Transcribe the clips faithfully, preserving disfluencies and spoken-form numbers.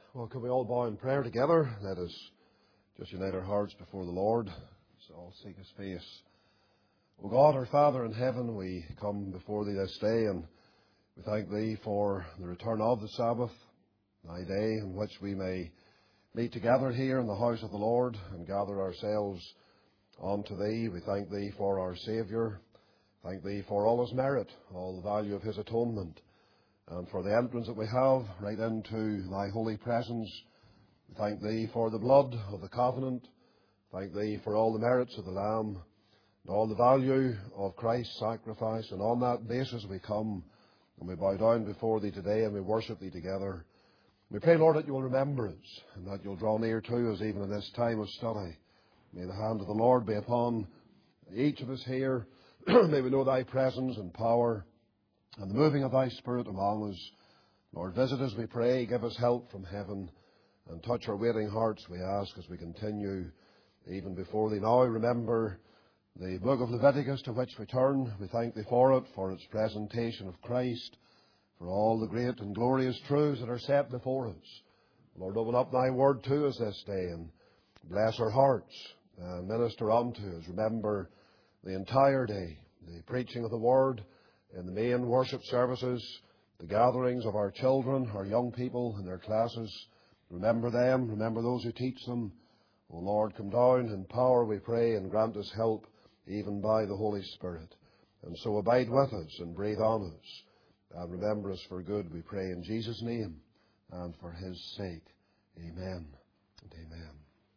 Well, can we all bow in prayer together? Let us just unite our hearts before the Lord. So I'll seek His face. O God, our Father in heaven, we come before Thee this day, and we thank Thee for the return of the Sabbath, Thy day in which we may meet together here in the house of the Lord and gather ourselves unto Thee. We thank Thee for our Saviour. Thank Thee for all His merit, all the value of His atonement, and for the entrance that we have right into Thy holy presence. We thank Thee for the blood of the covenant. Thank Thee for all the merits of the Lamb and all the value of Christ's sacrifice. And on that basis we come and we bow down before Thee today and we worship Thee together. We pray, Lord, that You will remember us and that You'll draw near to us even in this time of study. May the hand of the Lord be upon each of us here. May we know Thy presence and power and the moving of Thy Spirit among us. Lord, visit us, we pray. Give us help from heaven and touch our waiting hearts, we ask, as we continue even before Thee now. Remember the book of Leviticus to which we turn. We thank Thee for it, for its presentation of Christ, for all the great and glorious truths that are set before us. Lord, open up Thy word to us this day and bless our hearts and minister unto us. Remember the entire day, the preaching of the word in the main worship services, the gatherings of our children, our young people in their classes. Remember them, remember those who teach them. O Lord, come down in power, we pray, and grant us help even by the Holy Spirit. And so abide with us and breathe on us. And remember us for good, we pray in Jesus' name and for His sake. Amen and amen.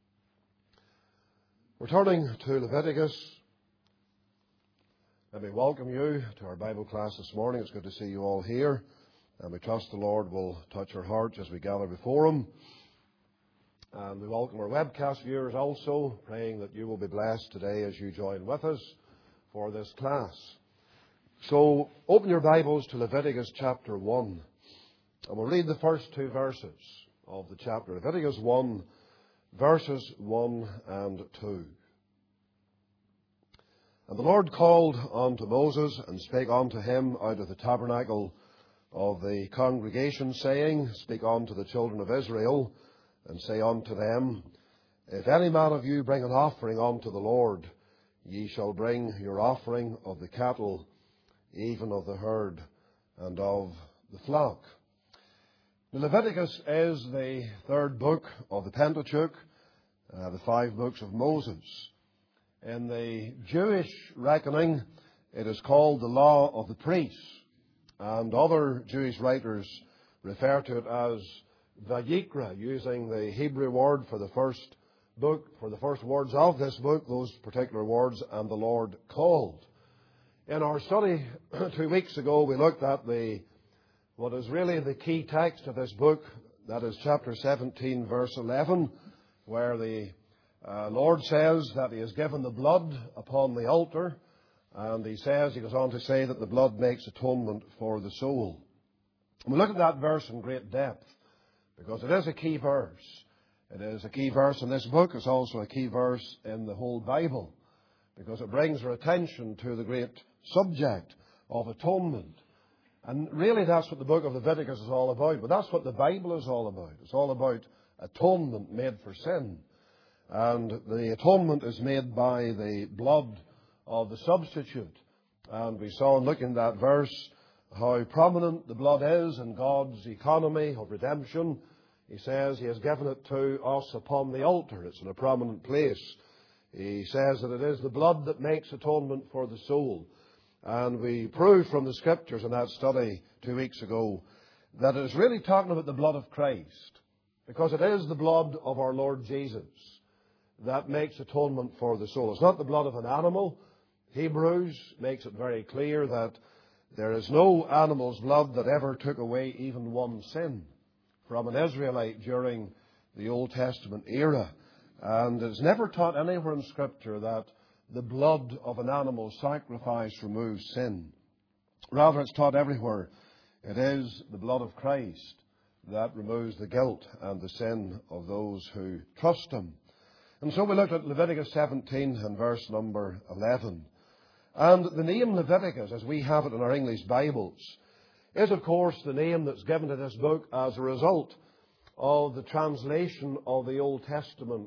We're turning to Leviticus. Let me welcome you to our Bible class this morning. It's good to see you all here. And we trust the Lord will touch our hearts as we gather before Him. And we welcome our webcast viewers also, praying that you will be blessed today as you join with us for this class. So open your Bibles to Leviticus chapter one. And we'll read the first two verses of the chapter. Leviticus one, verses one and two. And the Lord called unto Moses, and spake unto him out of the tabernacle of the congregation, saying, Speak unto the children of Israel, and say unto them, If any man of you bring an offering unto the Lord, ye shall bring your offering of the cattle, even of the herd, and of the flock. Leviticus is the third book of the Pentateuch, uh, the five books of Moses. In the Jewish reckoning, it is called the Law of the Priests, and other Jewish writers refer to it as Vayikra, using the Hebrew word for the first book, for the first words of this book, those particular words, and the Lord called. In our study two weeks ago, we looked at the what is really the key text of this book, that is chapter seventeen, verse eleven, where the Uh, Lord says that He has given the blood upon the altar, and He says, He goes on to say that the blood makes atonement for the soul. And we look at that verse in great depth, because it is a key verse. It is a key verse in this book. It's also a key verse in the whole Bible, because it brings our attention to the great subject of atonement. And really that's what the book of Leviticus is all about. But that's what the Bible is all about. It's all about atonement made for sin. And the atonement is made by the blood of the substitute. And we saw in looking at that verse how prominent the blood is in God's economy of redemption. He says He has given it to us upon the altar. It's in a prominent place. He says that it is the blood that makes atonement for the soul. And we proved from the Scriptures in that study two weeks ago that it is really talking about the blood of Christ, because it is the blood of our Lord Jesus that makes atonement for the soul. It's not the blood of an animal. Hebrews makes it very clear that there is no animal's blood that ever took away even one sin from an Israelite during the Old Testament era. And it's never taught anywhere in Scripture that the blood of an animal sacrifice removes sin. Rather, it's taught everywhere. It is the blood of Christ that removes the guilt and the sin of those who trust Him. And so we looked at Leviticus seventeen and verse number eleven. And the name Leviticus, as we have it in our English Bibles, is of course the name that's given to this book as a result of the translation of the Old Testament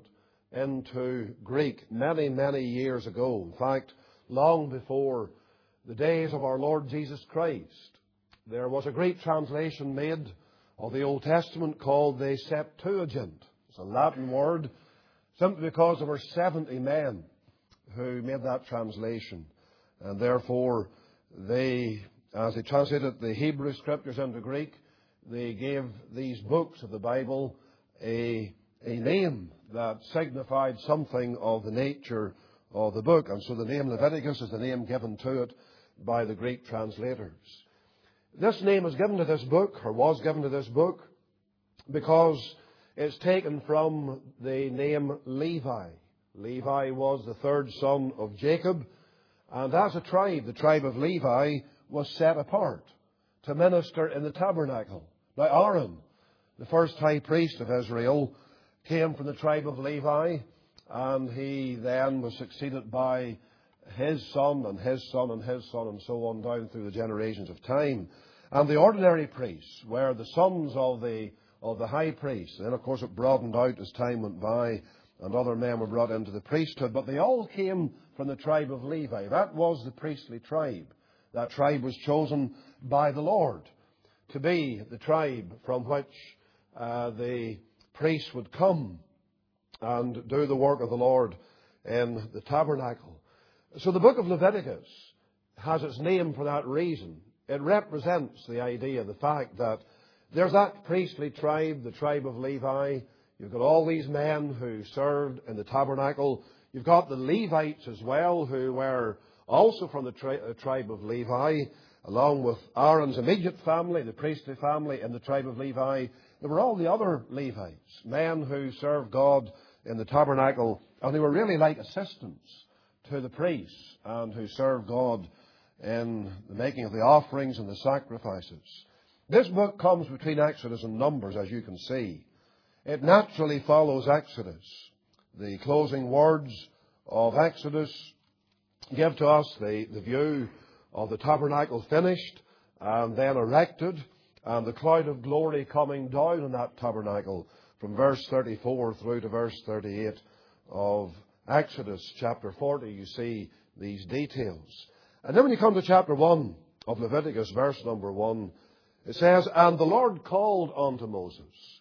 into Greek many, many years ago. In fact, long before the days of our Lord Jesus Christ, there was a Greek translation made of the Old Testament called the Septuagint. It's a Latin word, simply because there were seventy men who made that translation. And therefore, they, as they translated the Hebrew Scriptures into Greek, they gave these books of the Bible a, a name that signified something of the nature of the book. And so the name Leviticus is the name given to it by the Greek translators. This name is given to this book, or was given to this book, because it's taken from the name Levi. Levi was the third son of Jacob, and as a tribe, the tribe of Levi was set apart to minister in the tabernacle. Now Aaron, the first high priest of Israel, came from the tribe of Levi, and he then was succeeded by his son and his son and his son and so on down through the generations of time. And the ordinary priests were the sons of the of the high priest. And then, of course, it broadened out as time went by, and other men were brought into the priesthood. But they all came from the tribe of Levi. That was the priestly tribe. That tribe was chosen by the Lord to be the tribe from which uh, the priests would come and do the work of the Lord in the tabernacle. So the book of Leviticus has its name for that reason. It represents the idea, the fact that there's that priestly tribe, the tribe of Levi. You've got all these men who served in the tabernacle. You've got the Levites as well, who were also from the tri- tribe of Levi, along with Aaron's immediate family, the priestly family in the tribe of Levi. There were all the other Levites, men who served God in the tabernacle, and they were really like assistants to the priests and who served God in the making of the offerings and the sacrifices. This book comes between Exodus and Numbers, as you can see. It naturally follows Exodus. The closing words of Exodus give to us the, the view of the tabernacle finished and then erected, and the cloud of glory coming down on that tabernacle from verse thirty-four through to verse thirty-eight of Exodus chapter forty. You see these details. And then when you come to chapter one of Leviticus, verse number one, it says, "And the Lord called unto Moses,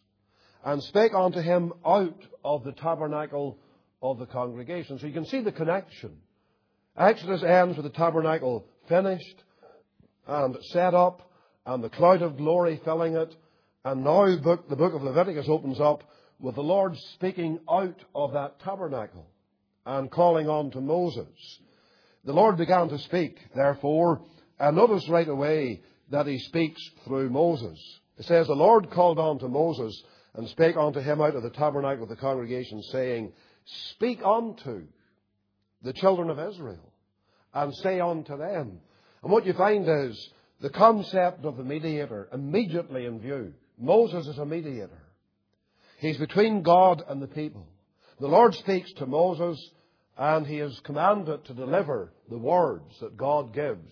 and spake unto him out of the tabernacle of the congregation." So you can see the connection. Exodus ends with the tabernacle finished and set up, and the cloud of glory filling it. And now book, the book of Leviticus opens up with the Lord speaking out of that tabernacle and calling on to Moses. The Lord began to speak, therefore, and notice right away that he speaks through Moses. It says, "The Lord called unto Moses, and spake unto him out of the tabernacle of the congregation, saying, Speak unto the children of Israel, and say unto them." And what you find is the concept of the mediator immediately in view. Moses is a mediator. He's between God and the people. The Lord speaks to Moses, and he is commanded to deliver the words that God gives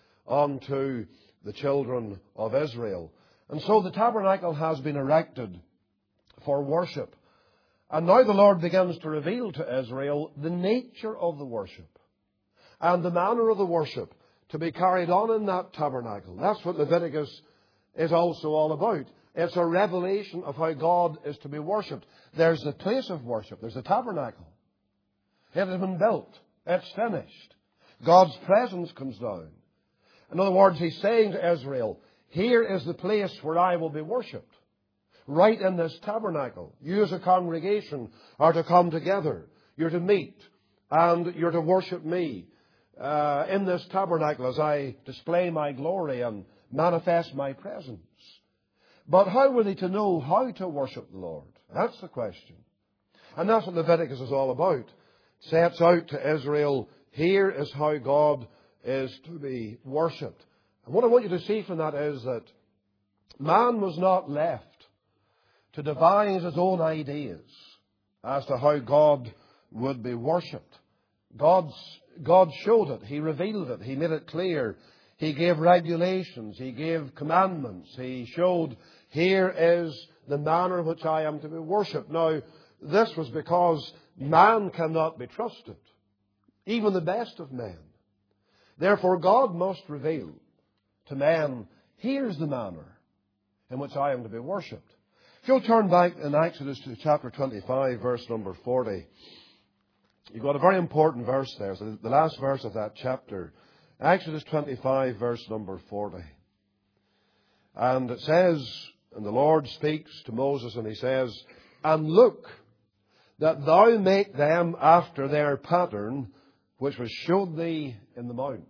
unto the children of Israel. And so the tabernacle has been erected for worship. And now the Lord begins to reveal to Israel the nature of the worship and the manner of the worship to be carried on in that tabernacle. That's what Leviticus is also all about. It's a revelation of how God is to be worshipped. There's the place of worship. There's the tabernacle. It has been built. It's finished. God's presence comes down. In other words, he's saying to Israel, here is the place where I will be worshipped. Right in this tabernacle. You as a congregation are to come together. You're to meet and you're to worship me uh, in this tabernacle as I display my glory and manifest my presence. But how were they to know how to worship the Lord? That's the question. And that's what Leviticus is all about. It sets out to Israel, here is how God is to be worshipped. And what I want you to see from that is that man was not left to devise his own ideas as to how God would be worshipped. God's, God showed it. He revealed it. He made it clear. He gave regulations. He gave commandments. He showed, here is the manner in which I am to be worshipped. Now, this was because man cannot be trusted, even the best of men. Therefore, God must reveal to man, here's the manner in which I am to be worshipped. If you'll turn back in Exodus to chapter twenty-five, verse number forty, you've got a very important verse there. So the last verse of that chapter, Exodus twenty-five, verse number forty. And it says, and the Lord speaks to Moses, and he says, and look, that thou make them after their pattern, which was showed thee in the mount.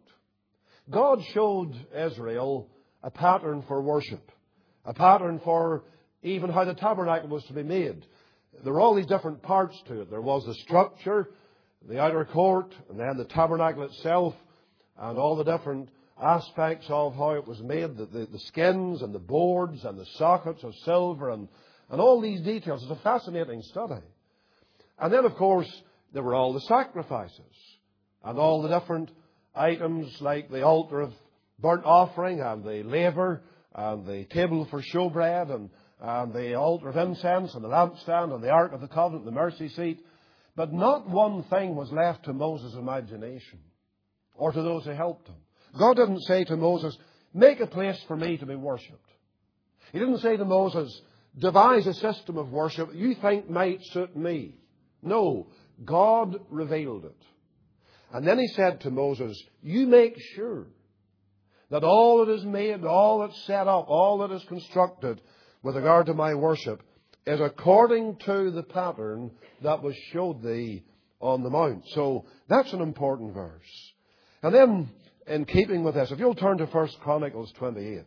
God showed Israel a pattern for worship, a pattern for even how the tabernacle was to be made. There were all these different parts to it. There was the structure, the outer court, and then the tabernacle itself, and all the different aspects of how it was made, the, the, the skins and the boards and the sockets of silver and, and all these details. It's a fascinating study. And then, of course, there were all the sacrifices and all the different items like the altar of burnt offering and the laver and the table for showbread and, and the altar of incense and the lampstand and the Ark of the Covenant and the mercy seat. But not one thing was left to Moses' imagination or to those who helped him. God didn't say to Moses, make a place for me to be worshipped. He didn't say to Moses, devise a system of worship you think might suit me. No, God revealed it. And then he said to Moses, you make sure that all that is made, all that's set up, all that is constructed with regard to my worship is according to the pattern that was showed thee on the mount. So that's an important verse. And then, in keeping with this, if you'll turn to First Chronicles twenty-eight.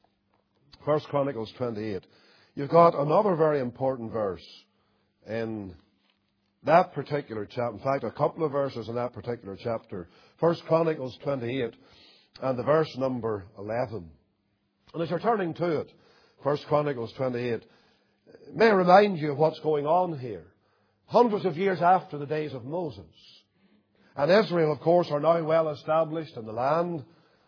First Chronicles twenty-eight. You've got another very important verse in that particular chapter. In fact, a couple of verses in that particular chapter. First Chronicles twenty-eight and the verse number eleven. And as you're turning to it, First Chronicles twenty-eight, may I remind you of what's going on here. Hundreds of years after the days of Moses. And Israel, of course, are now well established in the land.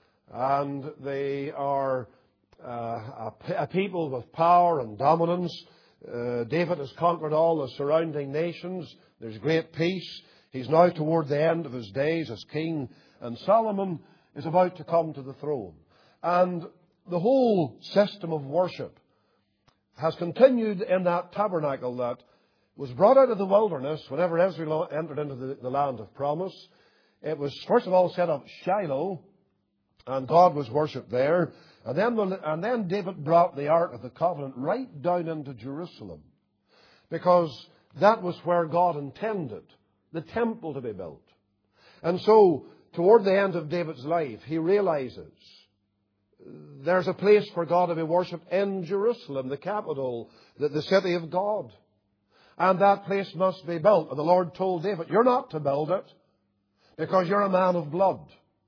And they are uh, a, a people with power and dominance. Uh, David has conquered all the surrounding nations. There's great peace. He's now toward the end of his days as king. And Solomon is about to come to the throne. And the whole system of worship has continued in that tabernacle that was brought out of the wilderness whenever Israel entered into the, the land of promise. It was first of all set up Shiloh, and God was worshipped there. And then, and then David brought the Ark of the Covenant right down into Jerusalem, because that was where God intended the temple to be built. And so, toward the end of David's life, he realizes there's a place for God to be worshipped in Jerusalem, the capital, the, the city of God. And that place must be built. And the Lord told David, you're not to build it because you're a man of blood.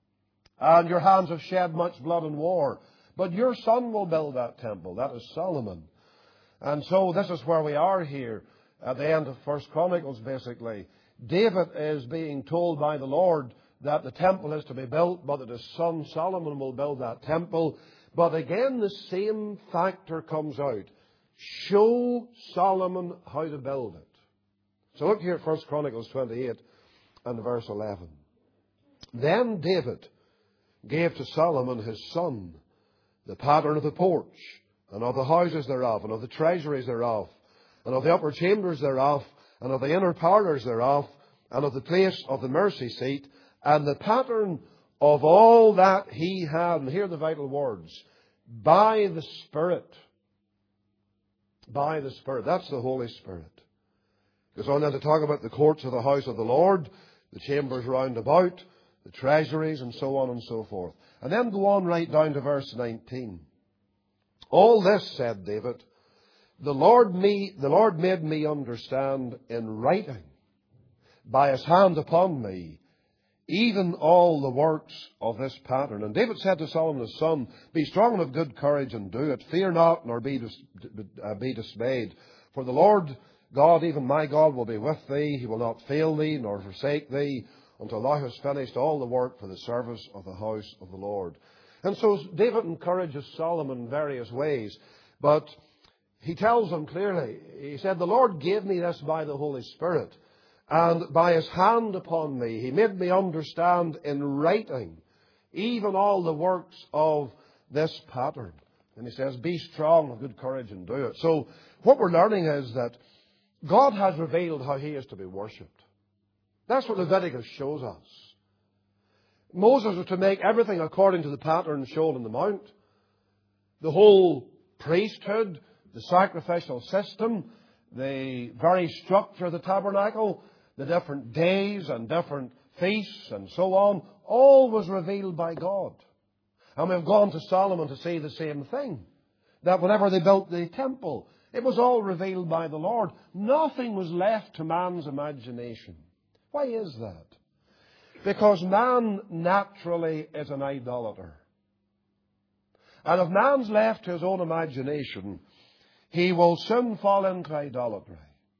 And your hands have shed much blood in war. But your son will build that temple. That is Solomon. And so this is where we are here at the end of First Chronicles, basically. David is being told by the Lord that the temple is to be built, but that his son Solomon will build that temple. But again, the same factor comes out. Show Solomon how to build it. So look here at First Chronicles twenty-eight and verse eleven. Then David gave to Solomon his son the pattern of the porch, and of the houses thereof, and of the treasuries thereof, and of the upper chambers thereof, and of the inner parlours thereof, and of the place of the mercy seat, and the pattern of all that he had. And here are the vital words. By the Spirit. By the Spirit. That's the Holy Spirit. Goes on then to talk about the courts of the house of the Lord, the chambers round about, the treasuries, and so on and so forth. And then go on right down to verse nineteen. All this, said David, the Lord, me, the Lord made me understand in writing by his hand upon me, even all the works of this pattern. And David said to Solomon his son, be strong and of good courage, and do it. Fear not, nor be, dis- uh, be dismayed. For the Lord God, even my God, will be with thee. He will not fail thee, nor forsake thee, until thou hast finished all the work for the service of the house of the Lord. And so David encourages Solomon in various ways. But he tells them clearly, he said, the Lord gave me this by the Holy Spirit, and by his hand upon me, he made me understand in writing even all the works of this pattern. And he says, be strong, of good courage, and do it. So what we're learning is that God has revealed how he is to be worshipped. That's what Leviticus shows us. Moses was to make everything according to the pattern shown in the Mount. The whole priesthood, the sacrificial system, the very structure of the tabernacle, the different days and different feasts and so on, all was revealed by God. And we've gone to Solomon to see the same thing. That whenever they built the temple, it was all revealed by the Lord. Nothing was left to man's imagination. Why is that? Because man naturally is an idolater. And if man's left to his own imagination, he will soon fall into idolatry.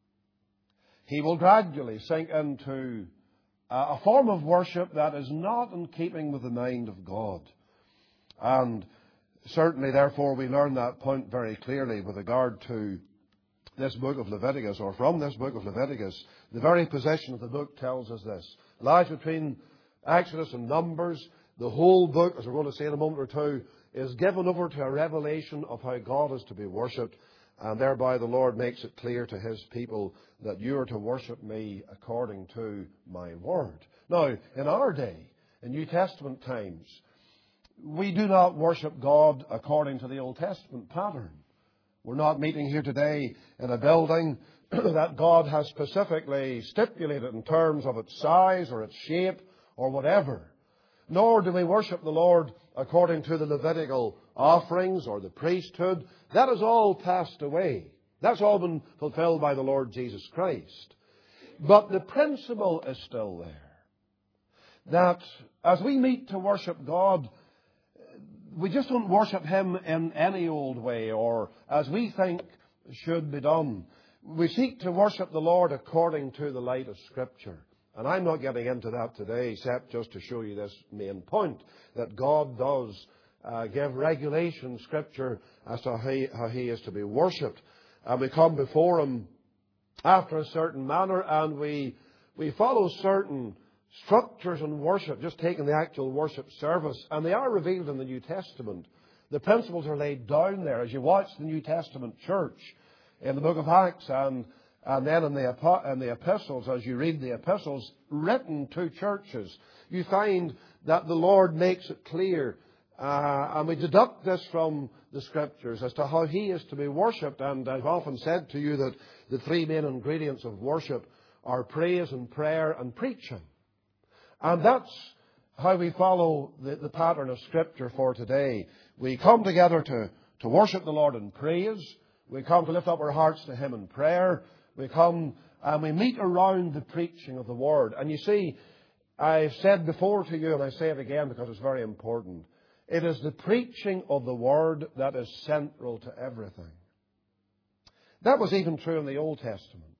He will gradually sink into a form of worship that is not in keeping with the mind of God. And certainly, therefore, we learn that point very clearly with regard to this book of Leviticus, or from this book of Leviticus. The very position of the book tells us this. It lies between Exodus and Numbers. The whole book, as we're going to say in a moment or two, is given over to a revelation of how God is to be worshipped. And thereby the Lord makes it clear to his people that you are to worship me according to my word. Now, in our day, in New Testament times, we do not worship God according to the Old Testament pattern. We're not meeting here today in a building that God has specifically stipulated in terms of its size or its shape or whatever. Nor do we worship the Lord according to the Levitical offerings or the priesthood. That has all passed away. That's all been fulfilled by the Lord Jesus Christ. But the principle is still there. That as we meet to worship God, we just don't worship him in any old way or as we think should be done. We seek to worship the Lord according to the light of Scripture. And I'm not getting into that today, except just to show you this main point, that God does uh, give regulation, Scripture, as to how he, how he is to be worshipped. And we come before him after a certain manner, and we we follow certain structures in worship, just taking the actual worship service, and they are revealed in the New Testament. The principles are laid down there. As you watch the New Testament church in the book of Acts and And then in the, in the epistles, as you read the epistles written to churches, you find that the Lord makes it clear. Uh, and we deduct this from the Scriptures as to how he is to be worshipped. And I've often said to you that the three main ingredients of worship are praise and prayer and preaching. And that's how we follow the, the pattern of Scripture for today. We come together to, to worship the Lord in praise. We come to lift up our hearts to him in prayer. We come and we meet around the preaching of the Word. And you see, I've said before to you, and I say it again because it's very important, it is the preaching of the Word that is central to everything. That was even true in the Old Testament.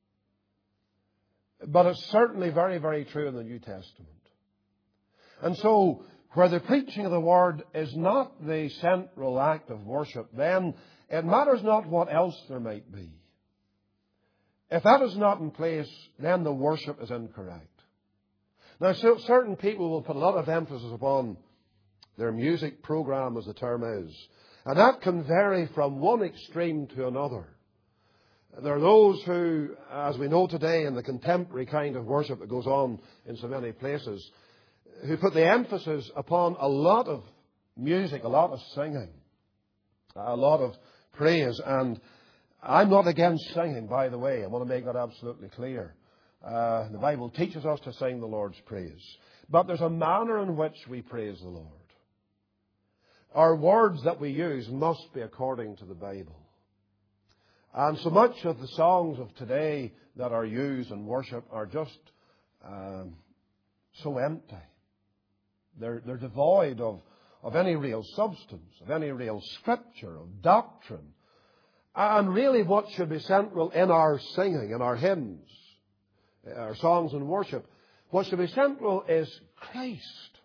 But it's certainly very, very true in the New Testament. And so, where the preaching of the Word is not the central act of worship, then it matters not what else there might be. If that is not in place, then the worship is incorrect. Now, so certain people will put a lot of emphasis upon their music program, as the term is. And that can vary from one extreme to another. There are those who, as we know today in the contemporary kind of worship that goes on in so many places, who put the emphasis upon a lot of music, a lot of singing, a lot of praise. And I'm not against singing, by the way. I want to make that absolutely clear. Uh, the Bible teaches us to sing the Lord's praise. But there's a manner in which we praise the Lord. Our words that we use must be according to the Bible. And so much of the songs of today that are used in worship are just um, so empty. They're, they're devoid of, of any real substance, of any real scripture, of doctrine. And really what should be central in our singing, in our hymns, our songs and worship, what should be central is Christ,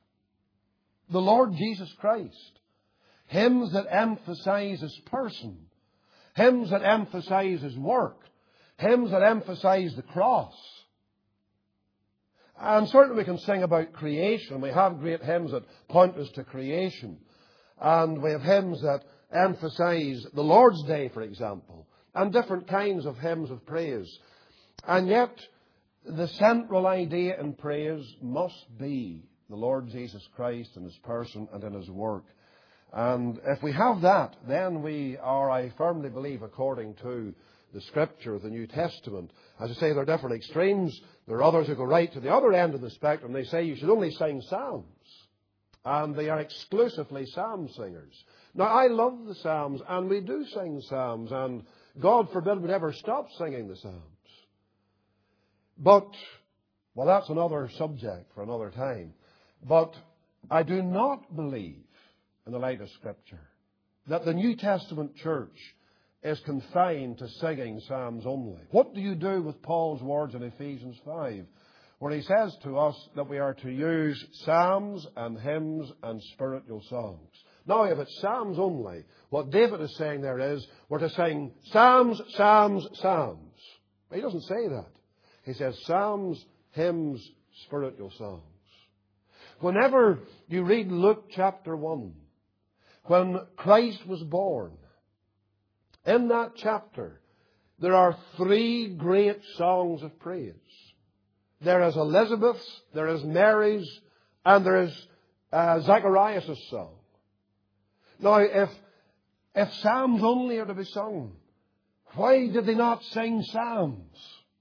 the Lord Jesus Christ. Hymns that emphasize his person. hymns that emphasize His work, hymns that emphasize the cross. And certainly we can sing about creation. We have great hymns that point us to creation. And we have hymns that emphasize the Lord's Day, for example, and different kinds of hymns of praise. And yet, the central idea in praise must be the Lord Jesus Christ and His person and in His work. And if we have that, then we are, I firmly believe, according to the Scripture, the New Testament. As I say, there are different extremes. There are others who go right to the other end of the spectrum. They say you should only sing psalms. And they are exclusively psalm singers. Now, I love the psalms, and we do sing psalms, and God forbid we'd ever stop singing the psalms. But, well, that's another subject for another time. But I do not believe, in the light of Scripture, that the New Testament church is confined to singing psalms only. What do you do with Paul's words in Ephesians five, where he says to us that we are to use psalms and hymns and spiritual songs? Now, if it's psalms only, what David is saying there is, we're to sing psalms, psalms, psalms. He doesn't say that. He says psalms, hymns, spiritual songs. Whenever you read Luke chapter one, when Christ was born, in that chapter, there are three great songs of praise. There is Elizabeth's, there is Mary's, and there is uh, Zacharias' song. Now, if, if psalms only are to be sung, why did they not sing psalms?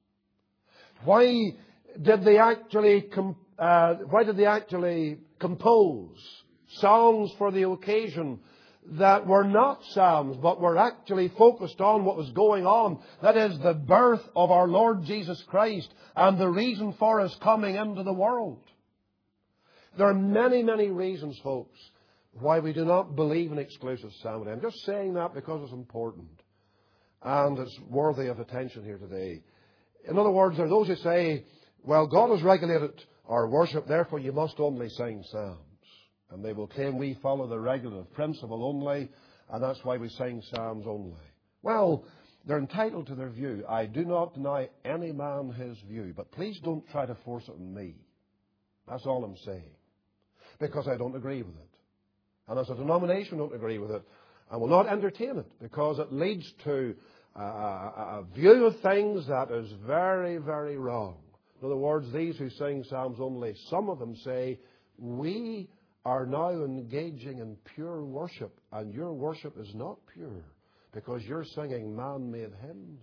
Why did they actually com- uh, why did they actually compose songs for the occasion that were not psalms, but were actually focused on what was going on? That is the birth of our Lord Jesus Christ and the reason for His coming into the world. There are many, many reasons, folks, why we do not believe in exclusive psalmody. I'm just saying that because it's important and it's worthy of attention here today. In other words, there are those who say, well, God has regulated our worship, therefore you must only sing psalms. And they will claim we follow the regulative principle only, and that's why we sing psalms only. Well, they're entitled to their view. I do not deny any man his view, but please don't try to force it on me. That's all I'm saying. Because I don't agree with it. And as a denomination, I don't agree with it. I will not entertain it, because it leads to a, a, a view of things that is very, very wrong. In other words, these who sing psalms only, some of them say, we are now engaging in pure worship, and your worship is not pure because you're singing man-made hymns.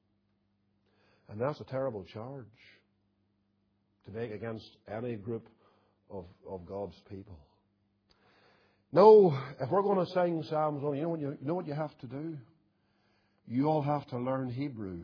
And that's a terrible charge to make against any group of, of God's people. No, if we're going to sing psalms only, you know what you, you know what you have to do? You all have to learn Hebrew.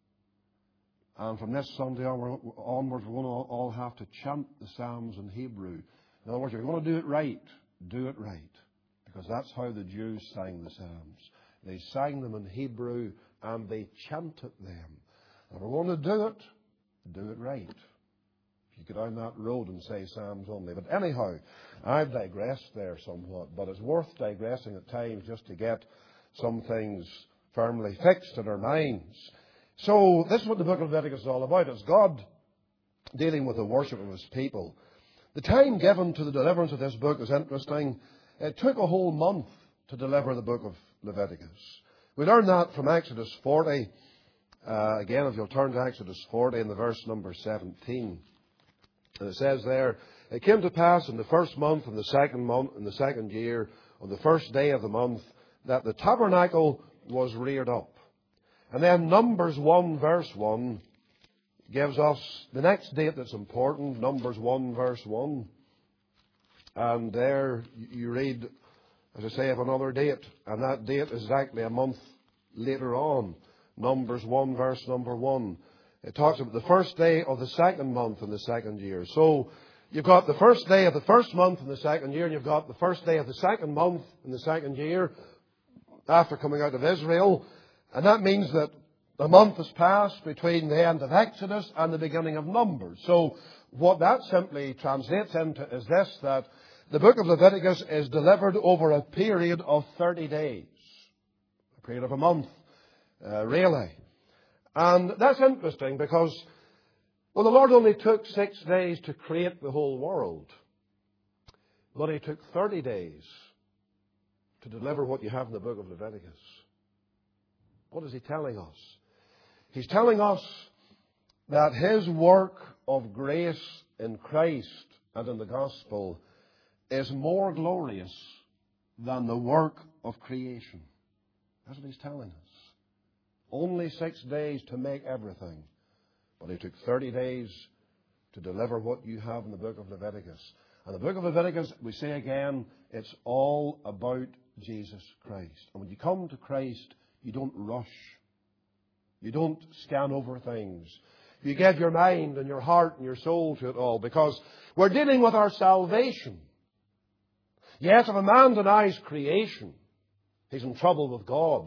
And from this Sunday onwards, we're going to all have to chant the psalms in Hebrew. In other words, if you're going to do it right, do it right. Because that's how the Jews sang the psalms. They sang them in Hebrew and they chanted them. If we're going to do it, do it right. If you go down that road and say psalms only. But anyhow, I've digressed there somewhat. But it's worth digressing at times just to get some things firmly fixed in our minds. So this is what the book of Leviticus is all about. It's God dealing with the worship of His people. The time given to the deliverance of this book is interesting. It took a whole month to deliver the book of Leviticus. We learn that from Exodus forty. Uh, again, if you'll turn to Exodus forty in the verse number seventeen. And it says there, it came to pass in the first month, in the second month, in the second year, on the first day of the month, that the tabernacle was reared up. And then Numbers one, verse one, gives us the next date that's important, Numbers one, verse one. And there you read, as I say, of another date. And that date is exactly a month later on. Numbers one, verse number one. It talks about the first day of the second month in the second year. So you've got the first day of the first month in the second year, and you've got the first day of the second month in the second year after coming out of Israel. And that means that a month has passed between the end of Exodus and the beginning of Numbers. So what that simply translates into is this, that the book of Leviticus is delivered over a period of thirty days. A period of a month. uh, really. And that's interesting because, well, the Lord only took six days to create the whole world. But He took thirty days to deliver what you have in the book of Leviticus. What is He telling us? He's telling us that His work of grace in Christ and in the gospel is more glorious than the work of creation. That's what He's telling us. Only six days to make everything. But He took thirty days to deliver what you have in the book of Leviticus. And the book of Leviticus, we say again, it's all about Jesus Christ. And when you come to Christ, you don't rush. You don't scan over things. You give your mind and your heart and your soul to it all, because we're dealing with our salvation. Yes, if a man denies creation, he's in trouble with God.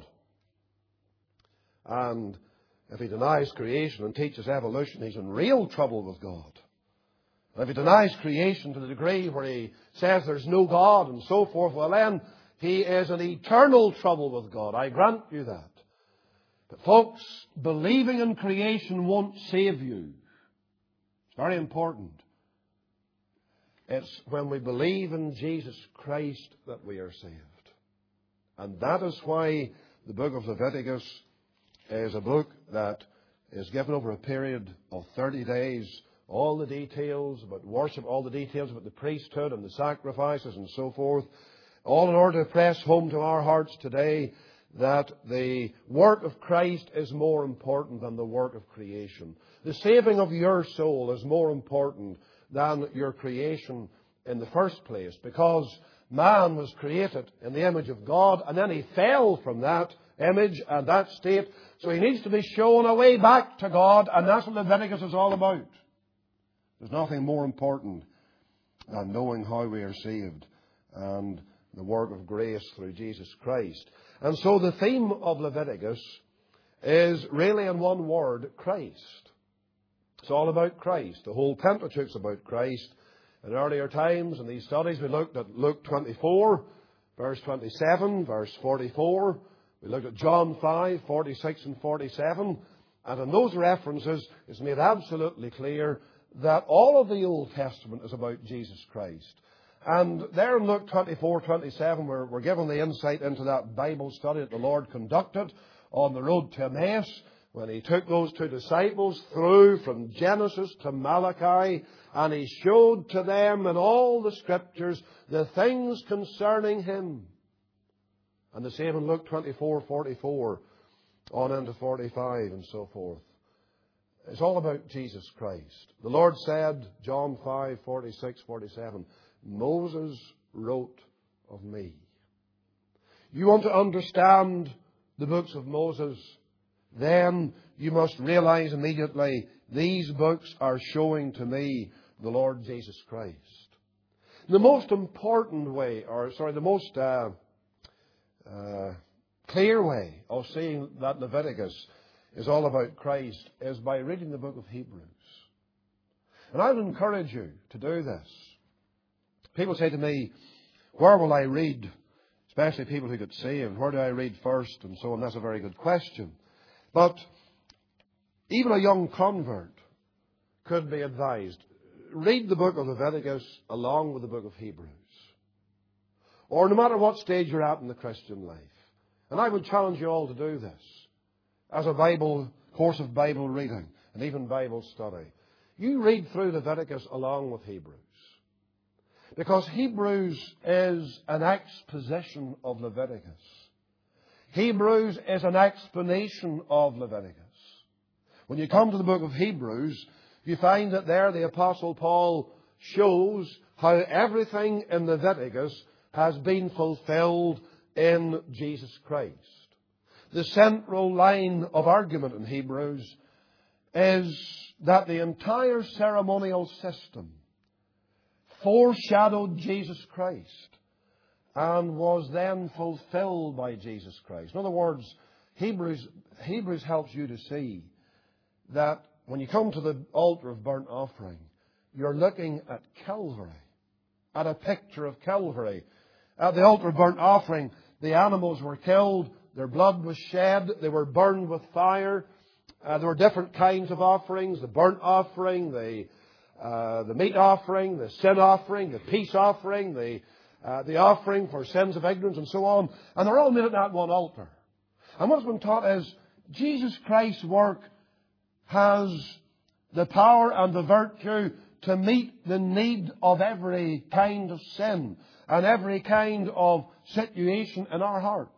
And if he denies creation and teaches evolution, he's in real trouble with God. And if he denies creation to the degree where he says there's no God and so forth, well then, he is in eternal trouble with God. I grant you that. But folks, believing in creation won't save you. It's very important. It's when we believe in Jesus Christ that we are saved. And that is why the book of Leviticus is a book that is given over a period of thirty days. All the details about worship, all the details about the priesthood and the sacrifices and so forth. All in order to press home to our hearts today that the work of Christ is more important than the work of creation. The saving of your soul is more important than your creation in the first place, because man was created in the image of God and then he fell from that image and that state. So he needs to be shown a way back to God, and that's what Leviticus is all about. There's nothing more important than knowing how we are saved and the work of grace through Jesus Christ. And so the theme of Leviticus is really in one word, Christ. It's all about Christ. The whole Pentateuch is about Christ. In earlier times, in these studies, we looked at Luke twenty-four, verse twenty-seven, verse forty-four. We looked at John five, forty-six and forty-seven. And in those references, it's made absolutely clear that all of the Old Testament is about Jesus Christ. And there in Luke twenty-four, twenty-seven, we're, we're given the insight into that Bible study that the Lord conducted on the road to Emmaus, when He took those two disciples through from Genesis to Malachi, and He showed to them in all the Scriptures the things concerning Him. And the same in Luke twenty-four, forty-four, on into forty-five and so forth. It's all about Jesus Christ. The Lord said, John five, forty-six, forty-seven, Moses wrote of me. You want to understand the books of Moses? Then you must realize immediately these books are showing to me the Lord Jesus Christ. The most important way, or sorry, the most uh, uh, clear way of seeing that Leviticus is all about Christ is by reading the book of Hebrews. And I would encourage you to do this. People say to me, where will I read? Especially people who get saved. Where do I read first? And so on. That's a very good question. But even a young convert could be advised, read the book of Leviticus along with the book of Hebrews. Or no matter what stage you're at in the Christian life. And I would challenge you all to do this as a Bible course of Bible reading and even Bible study. You read through Leviticus along with Hebrews. Because Hebrews is an exposition of Leviticus. Hebrews is an explanation of Leviticus. When you come to the book of Hebrews, you find that there the Apostle Paul shows how everything in Leviticus has been fulfilled in Jesus Christ. The central line of argument in Hebrews is that the entire ceremonial system foreshadowed Jesus Christ and was then fulfilled by Jesus Christ. In other words, Hebrews, Hebrews helps you to see that when you come to the altar of burnt offering, you're looking at Calvary, at a picture of Calvary. At the altar of burnt offering, the animals were killed, Their blood was shed. They were burned with fire. Uh, there were different kinds of offerings. The burnt offering, the, uh, the meat offering, the sin offering, the peace offering, the, uh, the offering for sins of ignorance and so on. And they're all made at that one altar. And what's been taught is Jesus Christ's work has the power and the virtue to meet the need of every kind of sin and every kind of situation in our hearts.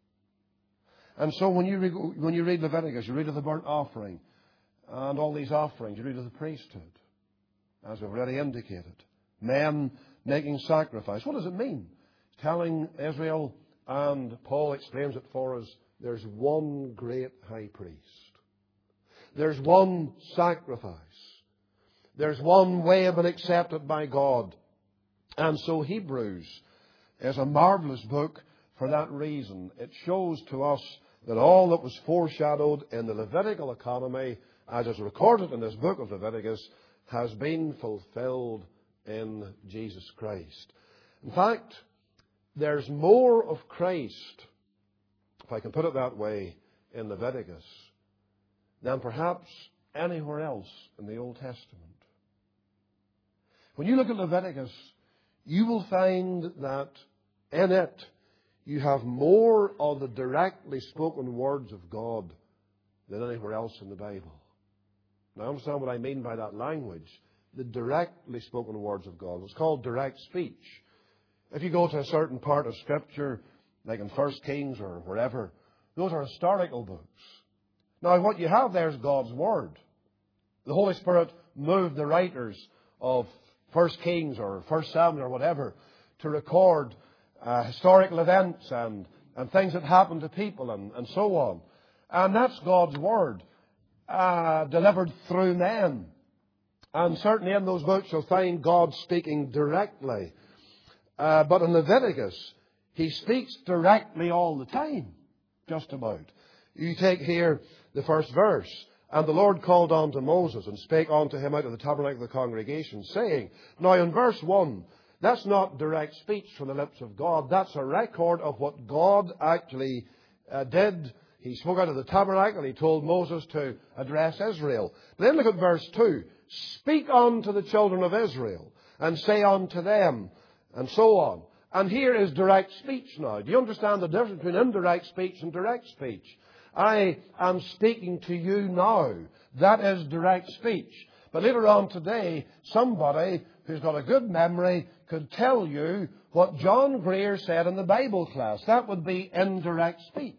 And so when you read, when you read Leviticus, you read of the burnt offering and all these offerings. You read of the priesthood, as we've already indicated. Men making sacrifice. What does it mean? It's telling Israel, and Paul explains it for us, there's one great high priest. There's one sacrifice. There's one way of being accepted by God. And so Hebrews is a marvelous book for that reason. It shows to us that all that was foreshadowed in the Levitical economy, as is recorded in this book of Leviticus, has been fulfilled in Jesus Christ. In fact, there's more of Christ, if I can put it that way, in Leviticus than perhaps anywhere else in the Old Testament. When you look at Leviticus, you will find that in it you have more of the directly spoken words of God than anywhere else in the Bible. Now, understand what I mean by that language. The directly spoken words of God. It's called direct speech. If you go to a certain part of Scripture, like in First Kings or wherever, those are historical books. Now, what you have there is God's Word. The Holy Spirit moved the writers of First Kings or First Samuel or whatever to record uh, historical events and, and things that happened to people and, and so on. And that's God's Word uh, delivered through men. And certainly in those books you'll find God speaking directly. Uh, but in Leviticus, He speaks directly all the time, just about. You take here the first verse. And the Lord called unto Moses and spake unto him out of the tabernacle of the congregation, saying, now in verse one, that's not direct speech from the lips of God. That's a record of what God actually uh, did. He spoke out of the tabernacle. He told Moses to address Israel. Then look at verse two. Speak unto the children of Israel and say unto them, and so on. And here is direct speech now. Do you understand the difference between indirect speech and direct speech? I am speaking to you now. That is direct speech. But later on today, somebody who's got a good memory could tell you what John Greer said in the Bible class. That would be indirect speech.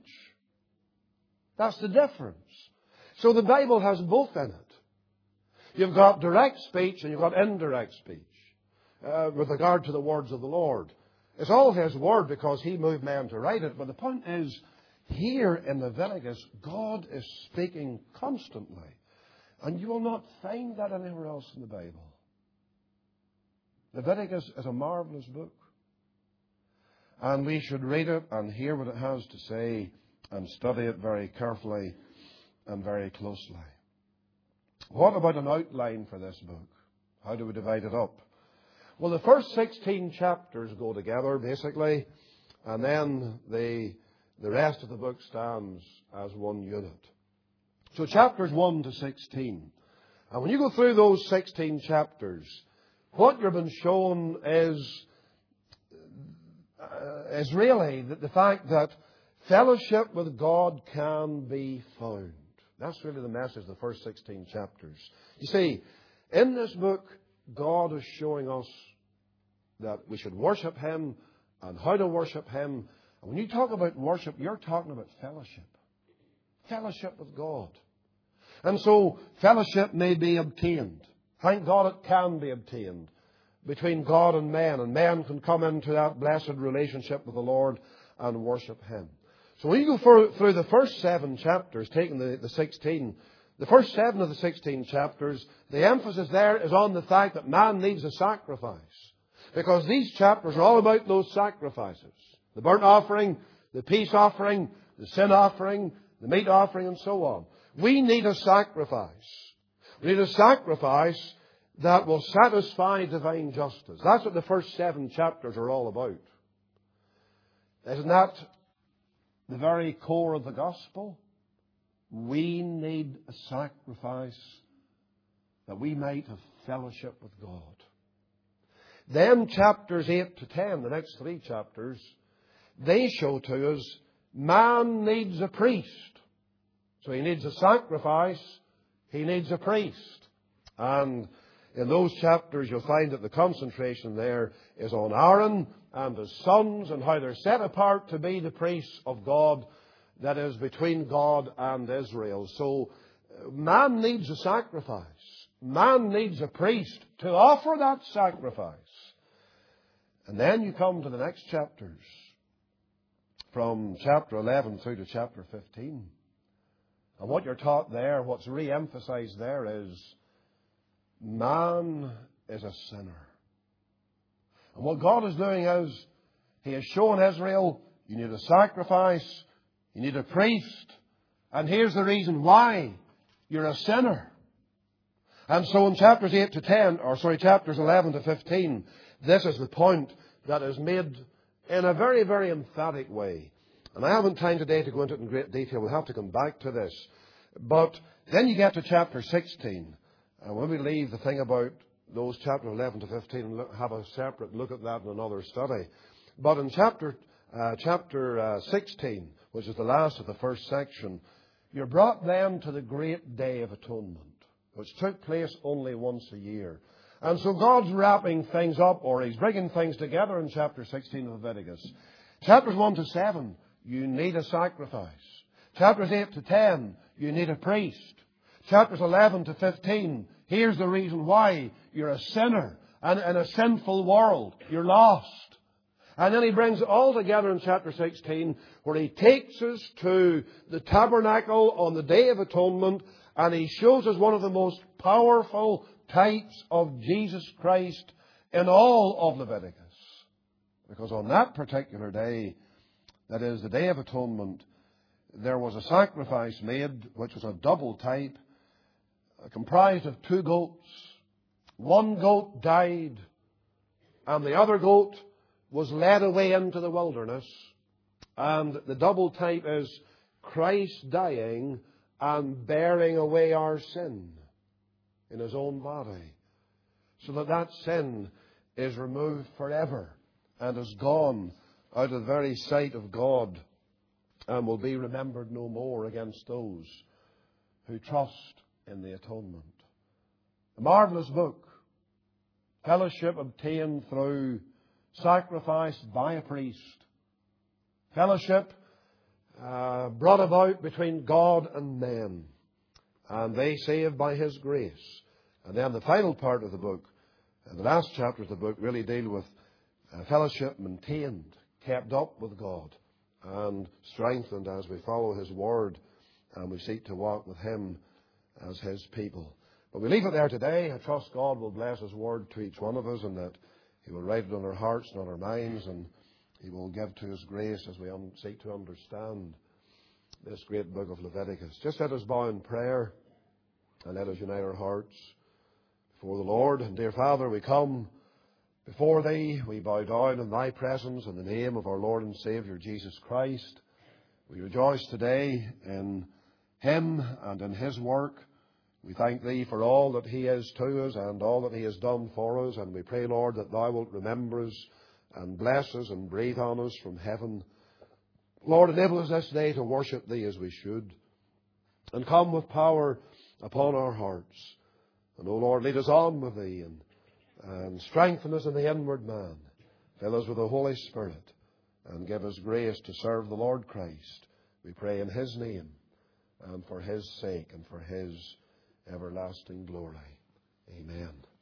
That's the difference. So the Bible has both in it. You've got direct speech and you've got indirect speech uh, with regard to the words of the Lord. It's all His Word because He moved man to write it. But the point is, here in Leviticus, God is speaking constantly. And you will not find that anywhere else in the Bible. Leviticus is a marvelous book. And we should read it and hear what it has to say and study it very carefully and very closely. What about an outline for this book? How do we divide it up? Well, the first sixteen chapters go together, basically, and then the, the rest of the book stands as one unit. So chapters one to sixteen. And when you go through those sixteen chapters, what you've been shown is, uh, is really the, the fact that fellowship with God can be found. That's really the message of the first sixteen chapters. You see, in this book, God is showing us that we should worship Him and how to worship Him. And when you talk about worship, you're talking about fellowship. Fellowship with God. And so, fellowship may be obtained. Thank God it can be obtained between God and man. And man can come into that blessed relationship with the Lord and worship Him. So when you go for, through the first seven chapters, taking the, the sixteen, the first seven of the sixteen chapters, the emphasis there is on the fact that man needs a sacrifice. Because these chapters are all about those sacrifices. The burnt offering, the peace offering, the sin offering, the meat offering, and so on. We need a sacrifice. We need a sacrifice that will satisfy divine justice. That's what the first seven chapters are all about. Isn't that the very core of the gospel. We need a sacrifice that we might have fellowship with God. Then chapters eight to ten, the next three chapters, they show to us man needs a priest. So he needs a sacrifice, he needs a priest. And in those chapters you'll find that the concentration there is on Aaron and his sons and how they're set apart to be the priests of God, that is between God and Israel. So man needs a sacrifice. Man needs a priest to offer that sacrifice. And then you come to the next chapters, from chapter eleven through to chapter fifteen. And what you're taught there, what's re-emphasized there is man is a sinner. And what God is doing is He has shown Israel, you need a sacrifice, you need a priest, and here's the reason why. You're a sinner. And so in chapters eight to ten, or sorry, chapters eleven to fifteen, this is the point that is made in a very, very emphatic way. And I haven't time today to go into it in great detail. We'll have to come back to this. But then you get to chapter sixteen. And when we leave the thing about those chapters eleven to fifteen and look, have a separate look at that in another study. But in chapter uh, chapter uh, sixteen, which is the last of the first section, you're brought then to the great day of atonement, which took place only once a year. And so God's wrapping things up, or He's bringing things together in chapter sixteen of Leviticus. Chapters one to seven, you need a sacrifice. Chapters eight to ten, you need a priest. Chapters eleven to fifteen, here's the reason why. You're a sinner, and in a sinful world, you're lost. And then He brings it all together in chapter sixteen, where He takes us to the tabernacle on the Day of Atonement, and He shows us one of the most powerful types of Jesus Christ in all of Leviticus. Because on that particular day, that is the Day of Atonement, there was a sacrifice made, which was a double type, comprised of two goats. One goat died, and the other goat was led away into the wilderness. And the double type is Christ dying and bearing away our sin in His own body, so that that sin is removed forever and is gone out of the very sight of God, and will be remembered no more against those who trust in the atonement. A marvellous book. Fellowship obtained through sacrifice by a priest. Fellowship uh, brought about between God and men. And they saved by His grace. And then the final part of the book, and the last chapter of the book, really deal with uh, fellowship maintained, kept up with God, and strengthened as we follow His Word and we seek to walk with Him as His people. But we leave it there today. I trust God will bless His Word to each one of us, and that He will write it on our hearts and on our minds, and He will give to His grace as we un- seek to understand this great book of Leviticus. Just let us bow in prayer and let us unite our hearts before the Lord. And dear Father, we come before Thee. We bow down in Thy presence in the name of our Lord and Saviour Jesus Christ. We rejoice today in Him and in His work. We thank Thee for all that He is to us and all that He has done for us. And we pray, Lord, that Thou wilt remember us and bless us and breathe on us from heaven. Lord, enable us this day to worship Thee as we should, and come with power upon our hearts. And, O Lord, lead us on with Thee, and, and strengthen us in the inward man. Fill us with the Holy Spirit, and give us grace to serve the Lord Christ. We pray in His name, and for His sake, and for His everlasting glory. Amen.